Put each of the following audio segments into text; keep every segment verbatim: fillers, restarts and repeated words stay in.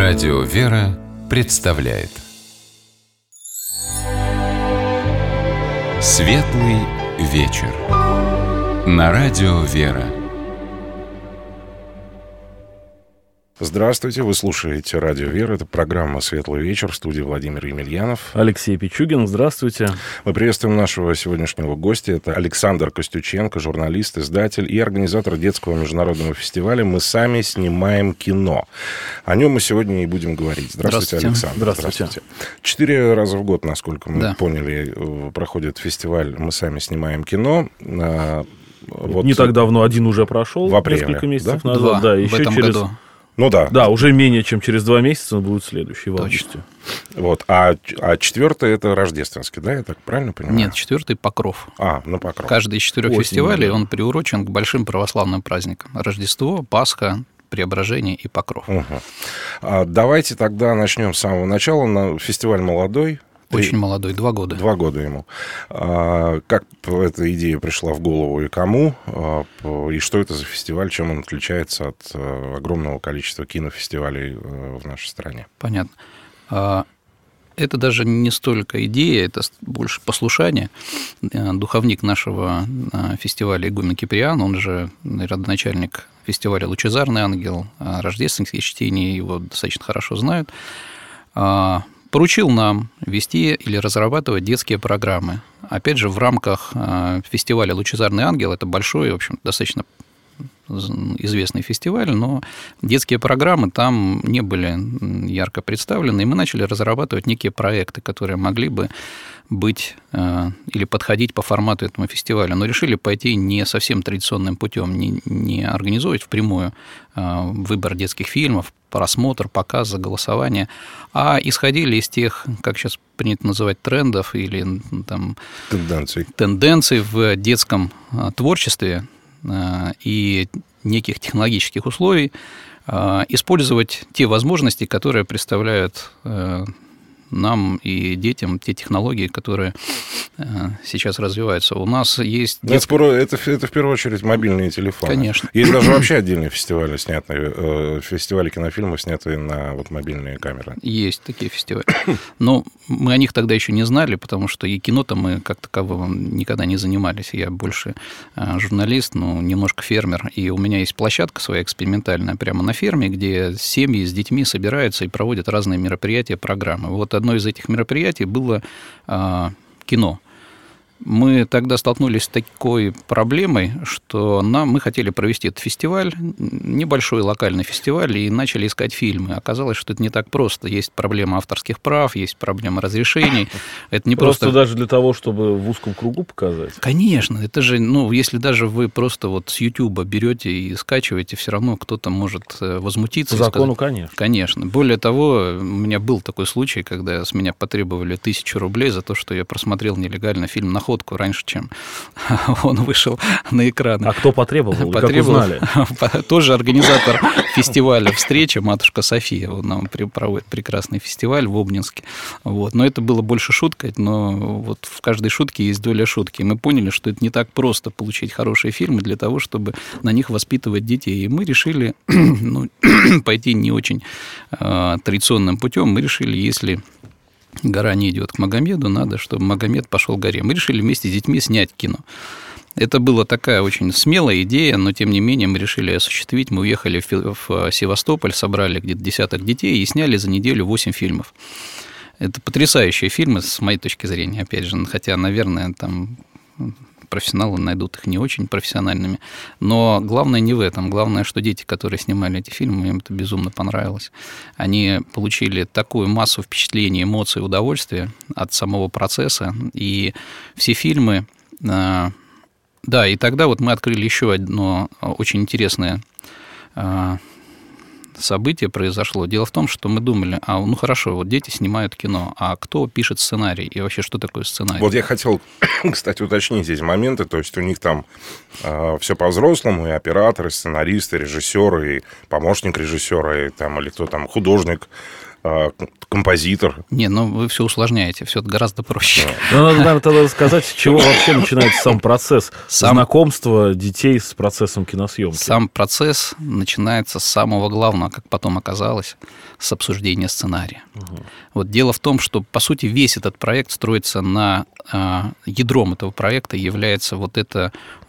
Радио «Вера» представляет Светлый вечер на Радио «Вера». Здравствуйте, вы слушаете Радио «Вера». Это программа «Светлый вечер», в студии Владимир Емельянов. Алексей Пичугин, здравствуйте. Мы приветствуем нашего сегодняшнего гостя. Это Александр Костюченко, журналист, издатель и организатор детского международного фестиваля «Мы сами снимаем кино». О нем мы сегодня и будем говорить. Здравствуйте, Здравствуйте. Александр. Здравствуйте. Здравствуйте. Четыре раза в год, насколько мы да. поняли, проходит фестиваль «Мы сами снимаем кино». Вот не так давно один уже прошел, в апреле, несколько месяцев да? назад. Два да, в еще этом через... году. Ну да. Да, уже менее чем через два месяца будет следующий в августе. Вот. А, а четвертый это рождественский, да, я так правильно понимаю? Нет, четвертый Покров. А, ну Покров. Каждый из четырех Осень, фестивалей, да. он приурочен к большим православным праздникам. Рождество, Пасха, Преображение и Покров. Угу. А, давайте тогда начнем с самого начала. Фестиваль молодой. Очень молодой, два года. Два года ему. А, как эта идея пришла в голову и кому? А, и что это за фестиваль? Чем он отличается от а, огромного количества кинофестивалей а, в нашей стране? Понятно. А, это даже не столько идея, это больше послушание. Духовник нашего фестиваля игумен Киприан, он же родоначальник фестиваля «Лучезарный ангел», рождественские чтения, его достаточно хорошо знают, поручил нам вести или разрабатывать детские программы. Опять же, в рамках фестиваля «Лучезарный ангел», это большой, в общем, достаточно известный фестиваль, но детские программы там не были ярко представлены, и мы начали разрабатывать некие проекты, которые могли бы быть или подходить по формату этому фестивалю, но решили пойти не совсем традиционным путем, не, не организовывать впрямую выбор детских фильмов, просмотр, показ, голосование, а исходили из тех, как сейчас принято называть, трендов или там, тенденций. тенденций в детском творчестве и неких технологических условий, использовать те возможности, которые представляют нам и детям, те технологии, которые сейчас развиваются. У нас есть... Дет... Это, это, это в первую очередь мобильные телефоны. Конечно. Есть даже вообще отдельные фестивали, снятые, фестивали кинофильмов, снятые на вот мобильные камеры. Есть такие фестивали. Но мы о них тогда еще не знали, потому что и кино-то мы как такового никогда не занимались. Я больше журналист, ну, немножко фермер. И у меня есть площадка своя экспериментальная прямо на ферме, где семьи с детьми собираются и проводят разные мероприятия, программы. Вот одно из этих мероприятий было а, кино. Мы тогда столкнулись с такой проблемой, что нам, мы хотели провести этот фестиваль, небольшой локальный фестиваль, и начали искать фильмы. Оказалось, что это не так просто. Есть проблема авторских прав, есть проблема разрешений. Это не просто... Просто даже для того, чтобы в узком кругу показать? Конечно. Это же, ну, если даже вы просто вот с Ютуба берете и скачиваете, все равно кто-то может возмутиться. По закону, сказать, конечно. Конечно. Более того, у меня был такой случай, когда с меня потребовали тысячу рублей за то, что я просмотрел нелегально фильм «Находка» раньше, чем он вышел на экран. А кто потребовал? Потребовал, как узнали? Тоже организатор фестиваля «Встреча», матушка София. Он нам проводит прекрасный фестиваль в Обнинске. Вот. Но это было больше шуткой, но вот в каждой шутке есть доля шутки. И мы поняли, что это не так просто получить хорошие фильмы для того, чтобы на них воспитывать детей. И мы решили ну, пойти не очень э, традиционным путем. Мы решили, если... гора не идет к Магомеду, надо, чтобы Магомед пошел к горе. Мы решили вместе с детьми снять кино. Это была такая очень смелая идея, но, тем не менее, мы решили осуществить. Мы уехали в Севастополь, собрали где-то десяток детей и сняли за неделю восемь фильмов. Это потрясающие фильмы, с моей точки зрения, опять же, хотя, наверное, там... профессионалы найдут их не очень профессиональными. Но главное не в этом. Главное, что дети, которые снимали эти фильмы, им это безумно понравилось. Они получили такую массу впечатлений, эмоций, удовольствия от самого процесса. И все фильмы... Да, и тогда вот мы открыли еще одно очень интересное событие произошло. Дело в том, что мы думали, а ну хорошо, вот дети снимают кино, а кто пишет сценарий и вообще что такое сценарий? Вот я хотел, кстати, уточнить эти моменты, то есть у них там э, все по-взрослому, и операторы, и сценаристы, и режиссеры, и помощник режиссера, и там, или кто там, художник. композитор. Не, ну вы все усложняете, все гораздо проще. Ну, надо, наверное, тогда сказать, с чего вообще начинается сам процесс сам... знакомства детей с процессом киносъемки. Сам процесс начинается с самого главного, как потом оказалось, с обсуждения сценария. Угу. Вот дело в том, что, по сути, весь этот проект строится на... Ядром этого проекта является вот это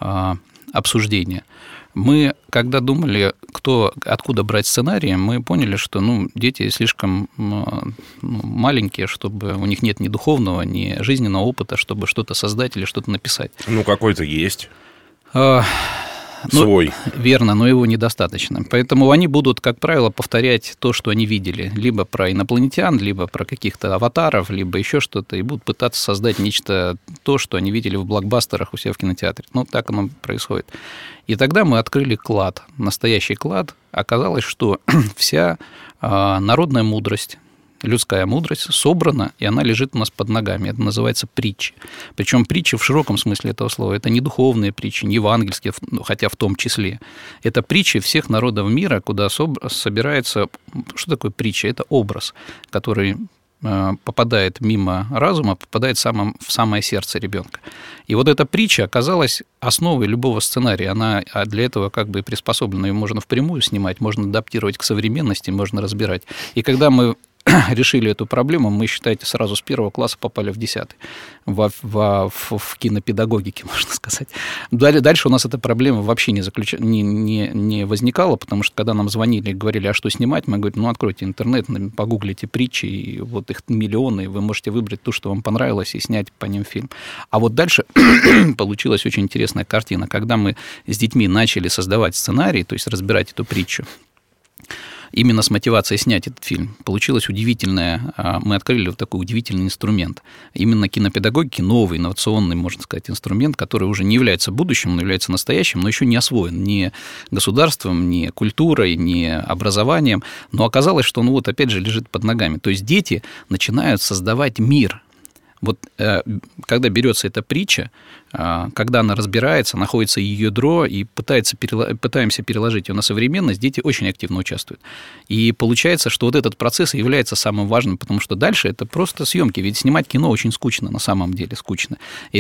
обсуждение. Мы, когда думали, кто, откуда брать сценарии, мы поняли, что ну, дети слишком ну, маленькие, чтобы у них нет ни духовного, ни жизненного опыта, чтобы что-то создать или что-то написать. Ну, какой-то есть. А, Свой. Ну, верно, но его недостаточно. Поэтому они будут, как правило, повторять то, что они видели. Либо про инопланетян, либо про каких-то аватаров, либо еще что-то. И будут пытаться создать нечто, то, что они видели в блокбастерах у себя в кинотеатре. Ну, так оно происходит. И тогда мы открыли клад, настоящий клад. Оказалось, что вся э, народная мудрость, людская мудрость собрана, и она лежит у нас под ногами. Это называется притчи. Причем притчи в широком смысле этого слова. Это не духовные притчи, не евангельские, хотя в том числе. Это притчи всех народов мира, куда собирается... Что такое притча? Это образ, который попадает мимо разума, попадает в самое, в самое сердце ребенка. И вот эта притча оказалась основой любого сценария. Она для этого как бы приспособлена. Ее можно впрямую снимать, можно адаптировать к современности, можно разбирать. И когда мы решили эту проблему, мы, считайте, сразу с первого класса попали в десятый, в, в, в, в кинопедагогике, можно сказать. Дальше у нас эта проблема вообще не, заключ... не, не, не возникала, потому что когда нам звонили и говорили, а что снимать, мы говорим, ну, откройте интернет, погуглите притчи, и вот их миллионы, и вы можете выбрать то, что вам понравилось, и снять по ним фильм. А вот дальше получилась очень интересная картина. Когда мы с детьми начали создавать сценарий, то есть разбирать эту притчу, именно с мотивацией снять этот фильм, получилось удивительное, мы открыли вот такой удивительный инструмент. Именно кинопедагогики, новый, инновационный, можно сказать, инструмент, который уже не является будущим, но является настоящим, но еще не освоен ни государством, ни культурой, ни образованием. Но оказалось, что он вот опять же лежит под ногами. То есть дети начинают создавать мир. Вот когда берется эта притча, когда она разбирается, находится ее ядро, и пытается, пытаемся переложить ее на современность, дети очень активно участвуют. И получается, что вот этот процесс является самым важным, потому что дальше это просто съемки. Ведь снимать кино очень скучно, на самом деле скучно.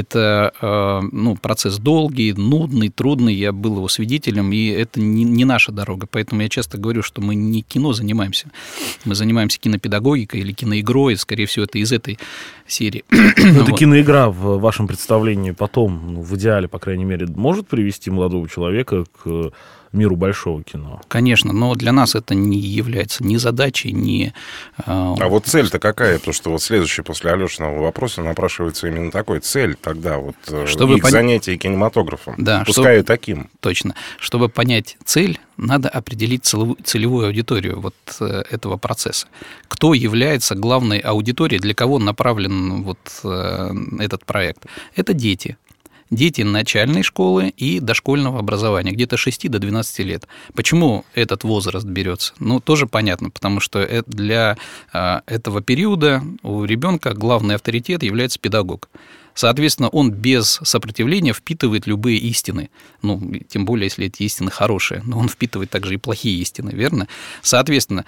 Это ну, процесс долгий, нудный, трудный, я был его свидетелем, и это не, не наша дорога. Поэтому я часто говорю, что мы не кино занимаемся, мы занимаемся кинопедагогикой или киноигрой, скорее всего, это из этой серии. Это вот. Киноигра в вашем представлении потом, ну, в идеале, по крайней мере, может привести молодого человека к миру большого кино? Конечно, но для нас это не является ни задачей, ни... А вот цель-то какая? Потому что вот следующий после Алешиного вопроса напрашивается именно такой. Цель тогда вот чтобы их пон... занятия кинематографом. Да, пускай чтобы... таким. Точно. Чтобы понять цель, надо определить целевую аудиторию вот этого процесса. Кто является главной аудиторией, для кого направлен вот этот проект? Это дети. Дети начальной школы и дошкольного образования, где-то с шести до двенадцати лет. Почему этот возраст берется? Ну, тоже понятно, потому что для этого периода у ребенка главный авторитет является педагог. Соответственно, он без сопротивления впитывает любые истины. Ну, тем более, если эти истины хорошие. Но он впитывает также и плохие истины, верно? Соответственно,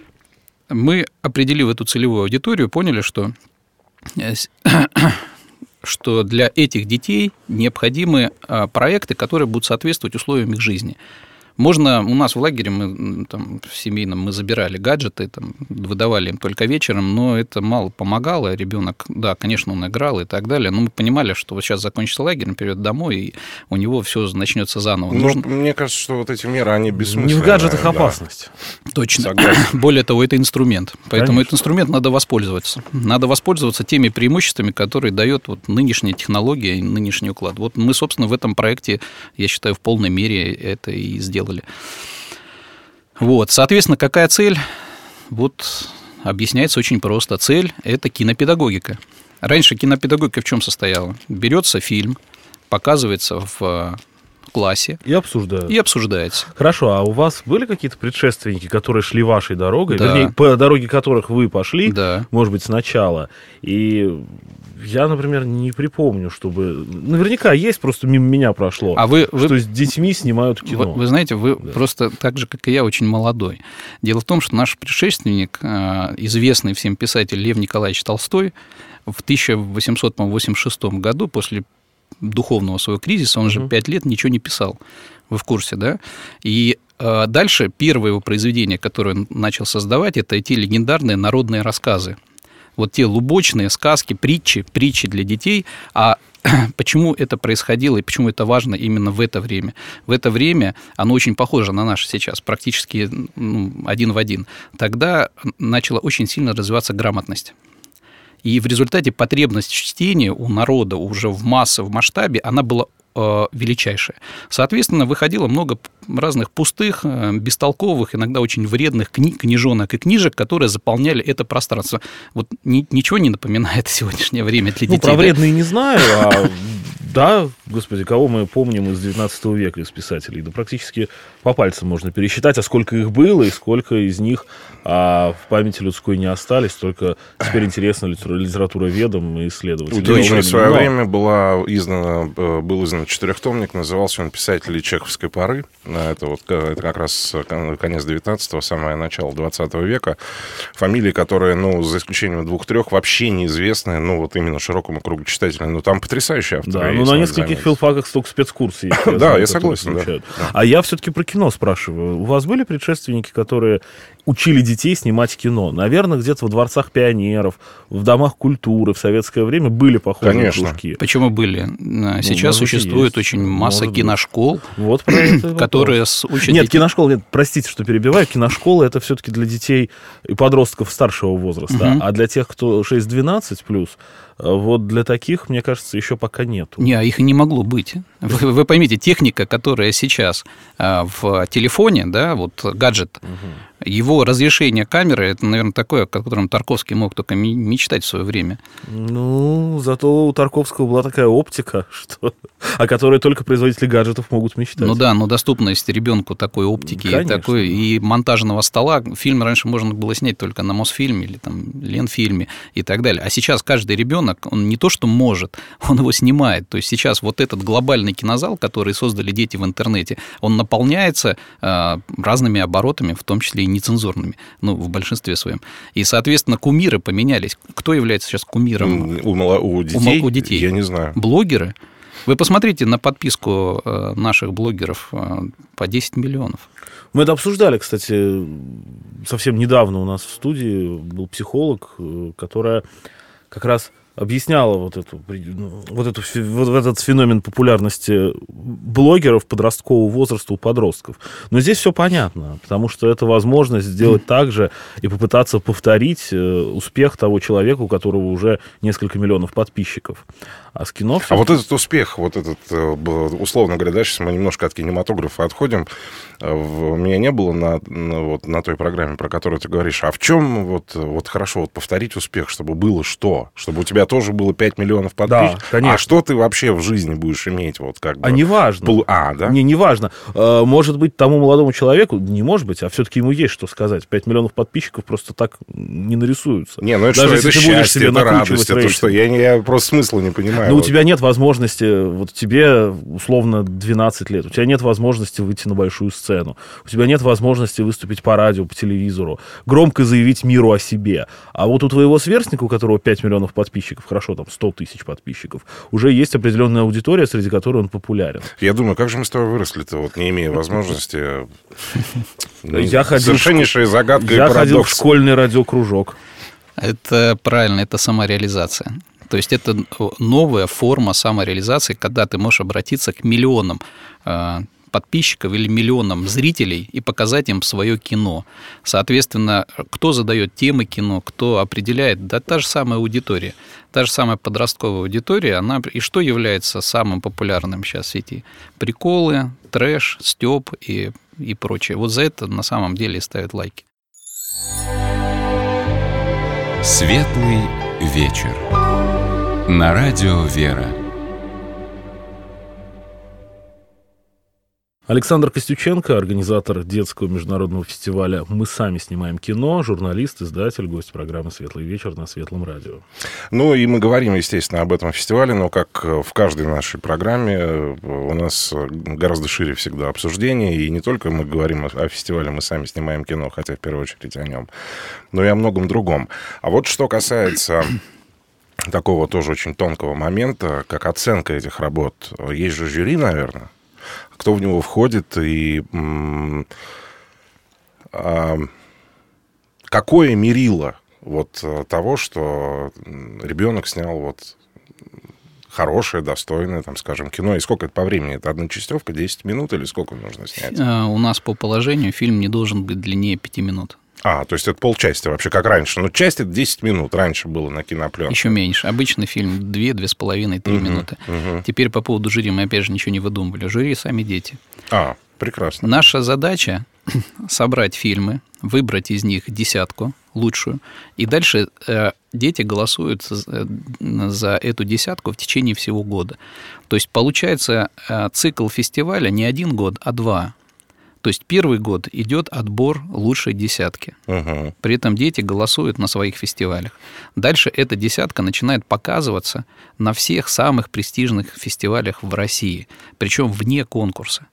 мы, определив эту целевую аудиторию, поняли, что... что для этих детей необходимы проекты, которые будут соответствовать условиям их жизни. Можно, у нас в лагере, мы, там, в семейном, мы забирали гаджеты, там, выдавали им только вечером, но это мало помогало. Ребенок, да, конечно, он играл и так далее, но мы понимали, что вот сейчас закончится лагерь, он придет домой, и у него все начнется заново. Но Нужно... мне кажется, что вот эти меры, они бессмысленные. Не в гаджетах да. опасность. Точно. Согласен. Более того, это инструмент. Поэтому Конечно. Этот инструмент надо воспользоваться. Надо воспользоваться теми преимуществами, которые дает вот нынешняя технология и нынешний уклад. Вот мы, собственно, в этом проекте, я считаю, в полной мере это и сделали. Вот, соответственно, какая цель? Вот объясняется очень просто. Цель – это кинопедагогика. Раньше кинопедагогика в чем состояла? Берется фильм, показывается в классе. И обсуждают. И обсуждается. Хорошо, а у вас были какие-то предшественники, которые шли вашей дорогой, да. вернее, по дороге которых вы пошли, да. может быть, сначала, и Я, например, не припомню, чтобы... Наверняка есть, просто мимо меня прошло, а вы, вы... что с детьми снимают кино. Вы, вы знаете, вы да. просто так же, как и я, очень молодой. Дело в том, что наш предшественник, известный всем писатель Лев Николаевич Толстой, в тысяча восемьсот восемьдесят шестом году, после духовного своего кризиса, он же пять лет ничего не писал. Вы в курсе, да? И э, дальше первое его произведение, которое он начал создавать, это эти легендарные народные рассказы. Вот те лубочные сказки, притчи, притчи для детей. А почему это происходило и почему это важно именно в это время? В это время оно очень похоже на наше сейчас, практически ну, один в один. Тогда начала очень сильно развиваться грамотность. И в результате потребность в чтении у народа уже в массе, в масштабе, она была э, величайшая. Соответственно, выходило много разных пустых, э, бестолковых, иногда очень вредных книг, книжонок и книжек, которые заполняли это пространство. Вот ни, ничего не напоминает сегодняшнее время для детей. Ну, про вредные не знаю, а да, господи, кого мы помним из девятнадцатого века из писателей? Да практически по пальцам можно пересчитать, а сколько их было и сколько из них а, в памяти людской не остались. Только теперь интересна литературоведам и исследователям. Удивительно, в свое Но... время была издана, был издан четырехтомник, назывался он «Писатели чеховской поры». Это, вот, это как раз конец девятнадцатого, самое начало двадцатого века. Фамилии, которые, ну, за исключением двух-трех, вообще неизвестны, ну, вот именно широкому кругу читателей. Но там потрясающие авторы. Да, ну, на нескольких филфаках столько спецкурсов есть. Да, я согласен. А я все-таки про кино спрашиваю. У вас были предшественники, которые учили детей снимать кино? Наверное, где-то во дворцах пионеров, в домах культуры в советское время были похожие кружки. Почему были? Сейчас ну, существует очень масса киношкол, вот про это которые учат Нет, детей. киношколы, нет, простите, что перебиваю, киношколы это все-таки для детей и подростков старшего возраста, угу. а для тех, кто шесть-двенадцать плюс, вот для таких, мне кажется, еще пока нету. Не, их и не могло быть. Вы, вы поймите, техника, которая сейчас а, в телефоне, да, вот гаджет, угу. его разрешение камеры, это, наверное, такое, о котором Тарковский мог только мечтать в свое время. Ну, зато у Тарковского была такая оптика, что... о которой только производители гаджетов могут мечтать. Ну да, но доступность ребенку такой оптики и, такой, и монтажного стола. Фильм раньше можно было снять только на Мосфильме или там Ленфильме и так далее. А сейчас каждый ребенок, он не то что может, он его снимает. То есть сейчас вот этот глобальный кинозал, который создали дети в интернете, он наполняется э, разными оборотами, в том числе и нецензурными, ну, в большинстве своем. И, соответственно, кумиры поменялись. Кто является сейчас кумиром? У, у, детей? у, у детей? Я не знаю. Блогеры. Вы посмотрите на подписку наших блогеров по десять миллионов. Мы это обсуждали, кстати, совсем недавно у нас в студии был психолог, которая как раз объясняла вот, эту, вот, эту, вот этот феномен популярности блогеров подросткового возраста у подростков. Но здесь все понятно, потому что это возможность сделать так же и попытаться повторить успех того человека, у которого уже несколько миллионов подписчиков. А с кино... А вот этот успех, вот этот, условно говоря, да, сейчас мы немножко от кинематографа отходим, у меня не было на, на, вот, на той программе, про которую ты говоришь, а в чем вот, вот хорошо вот повторить успех, чтобы было что? Чтобы у тебя тоже было пять миллионов подписчиков? Да, конечно. А что ты вообще в жизни будешь иметь? Вот, как бы, а неважно. Пол... А, да? Не, неважно. Может быть, тому молодому человеку, не может быть, а все-таки ему есть что сказать. пять миллионов подписчиков просто так не нарисуются. Не, ну это Даже что, это счастье, это радость, это что? Я, я просто смысла не понимаю. Ну, вот. У тебя нет возможности, вот тебе условно двенадцать лет, у тебя нет возможности выйти на большую сцену, у тебя нет возможности выступить по радио, по телевизору, громко заявить миру о себе. А вот у твоего сверстника, у которого пять миллионов подписчиков, хорошо, там сто тысяч подписчиков, уже есть определенная аудитория, среди которой он популярен. Я думаю, как же мы с тобой выросли-то, вот не имея возможности... Совершеннейшая загадка и парадокс. Я ходил в школьный радиокружок. Это правильно, это самореализация. То есть это новая форма самореализации, когда ты можешь обратиться к миллионам подписчиков или миллионам зрителей и показать им свое кино. Соответственно, кто задает темы кино, кто определяет, да та же самая аудитория. Та же самая подростковая аудитория, она и что является самым популярным сейчас в сети? Приколы, трэш, стёб и, и прочее. Вот за это на самом деле ставят лайки. Светлый вечер. На радио «Вера». Александр Костюченко, организатор детского международного фестиваля «Мы сами снимаем кино», журналист, издатель, гость программы «Светлый вечер» на Светлом радио. Ну, и мы говорим, естественно, об этом фестивале, но, как в каждой нашей программе, у нас гораздо шире всегда обсуждение, и не только мы говорим о фестивале «Мы сами снимаем кино», хотя в первую очередь о нем, но и о многом другом. А вот что касается такого тоже очень тонкого момента, как оценка этих работ. Есть же жюри, наверное, кто в него входит и м- а, какое мерило вот того, что ребенок снял вот хорошее, достойное, там, скажем, кино. И сколько это по времени? Это одночастевка, десять минут или сколько нужно снять? У нас по положению фильм не должен быть длиннее пяти минут. А, то есть это полчасти вообще, как раньше. Но часть это десять минут раньше было на кинопленке. Еще меньше. Обычный фильм две, две с половиной, три минуты. Угу. Теперь по поводу жюри мы, опять же, ничего не выдумывали. Жюри сами дети. А, прекрасно. Наша задача собрать фильмы, выбрать из них десятку лучшую, и дальше э, дети голосуют за, за эту десятку в течение всего года. То есть получается э, цикл фестиваля не один год, а два. То есть первый год идет отбор лучшей десятки. Угу. При этом дети голосуют на своих фестивалях. Дальше эта десятка начинает показываться на всех самых престижных фестивалях в России, причем вне конкурса.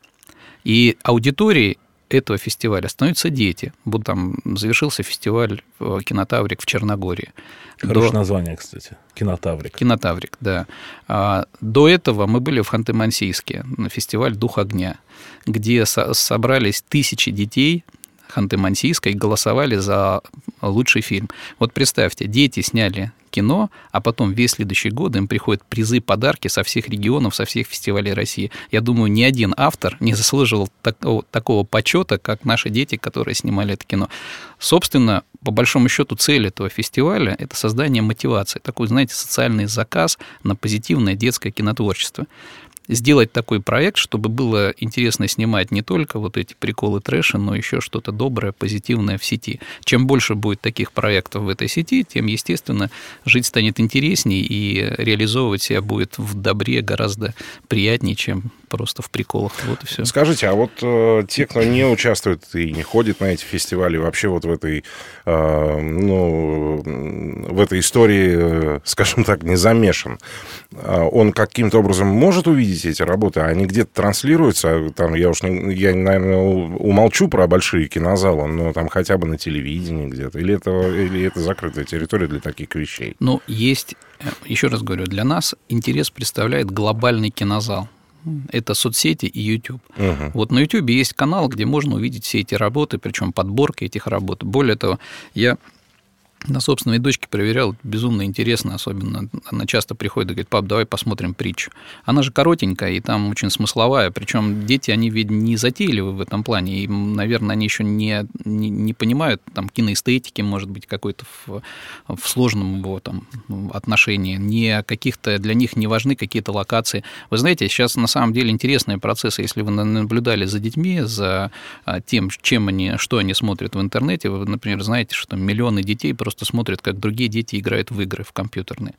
И аудиторией этого фестиваля становятся дети. Вот там завершился фестиваль «Кинотаврик» в Черногории. Хорошее До... название, кстати. «Кинотаврик». «Кинотаврик», да. А, до этого мы были в Ханты-Мансийске на фестиваль «Дух огня», где со- собрались тысячи детей Ханты-Мансийска и голосовали за лучший фильм. Вот представьте, дети сняли кино, а потом весь следующий год им приходят призы, подарки со всех регионов, со всех фестивалей России. Я думаю, ни один автор не заслуживал такого, такого почета, как наши дети, которые снимали это кино. Собственно, по большому счету, цель этого фестиваля – это создание мотивации, такой, знаете, социальный заказ на позитивное детское кинотворчество. Сделать такой проект, чтобы было интересно снимать не только вот эти приколы трэша, но еще что-то доброе, позитивное в сети. Чем больше будет таких проектов в этой сети, тем, естественно, жить станет интересней, и реализовывать себя будет в добре гораздо приятнее, чем просто в приколах. Вот и все. Скажите, а вот э, те, кто не участвует и не ходит на эти фестивали, вообще вот в этой, э, ну, в этой истории, э, скажем так, не замешан, э, он каким-то образом может увидеть эти работы? Они где-то транслируются? Там, я уж, не, я, наверное, умолчу про большие кинозалы, но там хотя бы на телевидении где-то. Или это, или это закрытая территория для таких вещей? Ну, есть, еще раз говорю, для нас интерес представляет глобальный кинозал. Это соцсети и YouTube. Угу. Вот на YouTube есть канал, где можно увидеть все эти работы, причем подборка этих работ. Более того, я на собственной дочке проверял, безумно интересно, особенно она часто приходит и говорит: пап, давай посмотрим притчу. Она же коротенькая и там очень смысловая, причем дети, они ведь не затейливы в этом плане, и, наверное, они еще не, не, не понимают там киноэстетики, может быть, какой-то в, в сложном его там отношении, не каких-то, для них не важны какие-то локации. Вы знаете, сейчас на самом деле интересные процессы, если вы наблюдали за детьми, за тем, чем они, что они смотрят в интернете, вы, например, знаете, что миллионы детей просто Просто смотрят, как другие дети играют в игры, в компьютерные.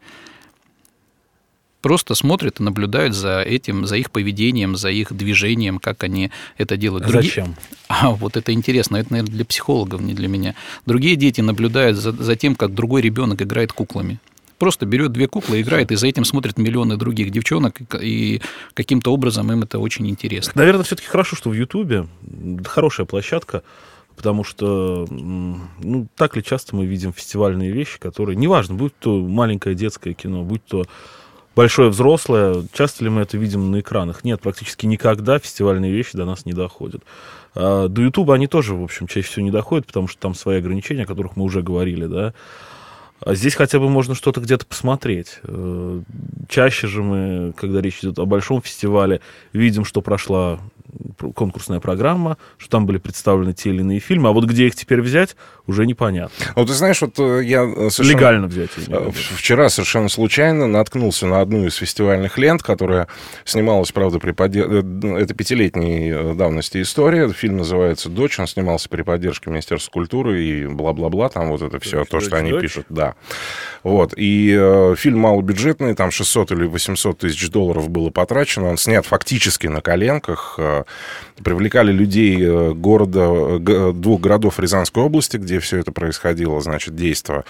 Просто смотрят и наблюдают за этим, за их поведением, за их движением, как они это делают. Другие... Зачем? А вот это интересно, это, наверное, для психологов, не для меня. Другие дети наблюдают за, за тем, как другой ребенок играет куклами. Просто берет две куклы, играет, и за этим смотрят миллионы других девчонок, и каким-то образом им это очень интересно. Наверное, все-таки хорошо, что в Ютубе хорошая площадка. Потому что, ну, так ли часто мы видим фестивальные вещи, которые, неважно, будь то маленькое детское кино, будь то большое взрослое, часто ли мы это видим на экранах? Нет, практически никогда фестивальные вещи до нас не доходят. А до Ютуба они тоже, в общем, чаще всего не доходят, потому что там свои ограничения, о которых мы уже говорили, да. А здесь хотя бы можно что-то где-то посмотреть. Чаще же мы, когда речь идет о большом фестивале, видим, что прошла конкурсная программа, что там были представлены те или иные фильмы, а вот где их теперь взять, уже непонятно. Ну, ты знаешь, вот я совершенно... Легально взять. Вчера совершенно случайно наткнулся на одну из фестивальных лент, которая снималась, правда, при поддержке... Это пятилетней давности история. Фильм называется «Дочь». Он снимался при поддержке Министерства культуры и бла-бла-бла. Там вот это все, дочь, то, что дочь, они дочь. пишут. Да. Вот. И э, фильм малобюджетный, там шестьсот или восемьсот тысяч долларов было потрачено. Он снят фактически на коленках. привлекали людей города, двух городов Рязанской области, где все это происходило, значит, действо.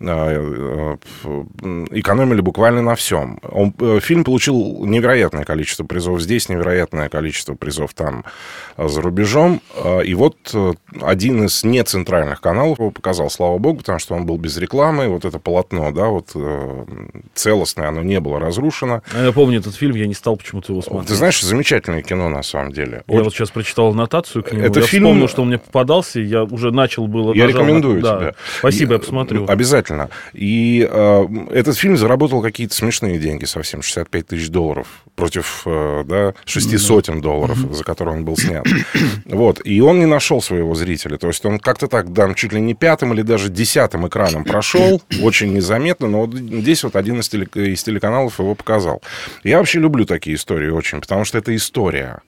Экономили буквально на всем. Он, фильм получил невероятное количество призов здесь, невероятное количество призов там за рубежом. И вот один из нецентральных каналов его показал, слава богу, потому что он был без рекламы. Вот это полотно, да, вот целостное, оно не было разрушено. Я помню этот фильм, я не стал почему-то его смотреть. Ты знаешь, замечательное кино на самом деле. Я вот, вот сейчас прочитал аннотацию к нему, это я фильм... вспомнил, что он мне попадался, я уже начал было... Я рекомендую на... тебе. Да. Спасибо, и, я посмотрю. Обязательно. И э, этот фильм заработал какие-то смешные деньги совсем, шестьдесят пять тысяч долларов против э, да, шести сотен долларов, mm-hmm. за которые он был снят. Вот. И он не нашел своего зрителя. То есть он как-то так, да, чуть ли не пятым или даже десятым экраном прошел, очень незаметно, но вот здесь вот один из, теле... из телеканалов его показал. Я вообще люблю такие истории очень, потому что это история.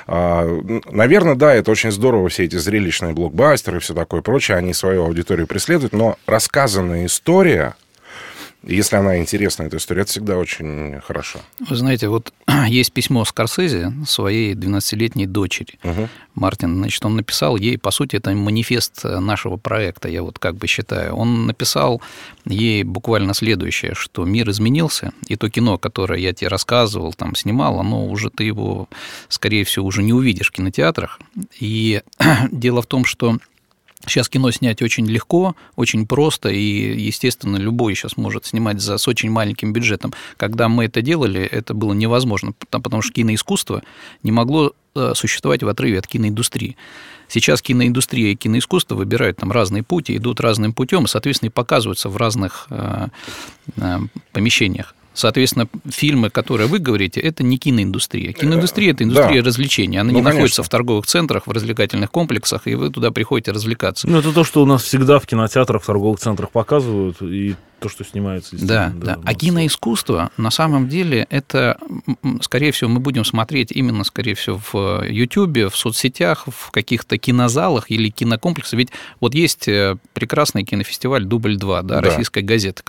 Наверное, да, это очень здорово, все эти зрелищные блокбастеры и все такое прочее, они свою аудиторию преследуют, но рассказанная история, если она интересна, эта история, это всегда очень хорошо. Вы знаете, вот есть письмо Скорсезе своей двенадцатилетней дочери. Угу. Мартин, значит, он написал ей, по сути, это манифест нашего проекта, я вот как бы считаю. Он написал ей буквально следующее, что мир изменился, и то кино, которое я тебе рассказывал, там, снимал, оно уже, ты его, скорее всего, уже не увидишь в кинотеатрах. И дело в том, что сейчас кино снять очень легко, очень просто, и, естественно, любой сейчас может снимать за, с очень маленьким бюджетом. Когда мы это делали, это было невозможно, потому что киноискусство не могло существовать в отрыве от киноиндустрии. Сейчас киноиндустрия и киноискусство выбирают там разные пути, идут разным путем, и, соответственно, и показываются в разных э, э, помещениях. Соответственно, фильмы, которые вы говорите, это не киноиндустрия. Киноиндустрия – это индустрия да. развлечений. Она ну, не конечно. находится в торговых центрах, в развлекательных комплексах, и вы туда приходите развлекаться. Ну, это то, что у нас всегда в кинотеатрах, в торговых центрах показывают, и то, что снимается. Да, да. да. А киноискусство, на самом деле, это, скорее всего, мы будем смотреть именно, скорее всего, в Ютьюбе, в соцсетях, в каких-то кинозалах или кинокомплексах. Ведь вот есть прекрасный кинофестиваль «Дубль два», да, да. российской газеты,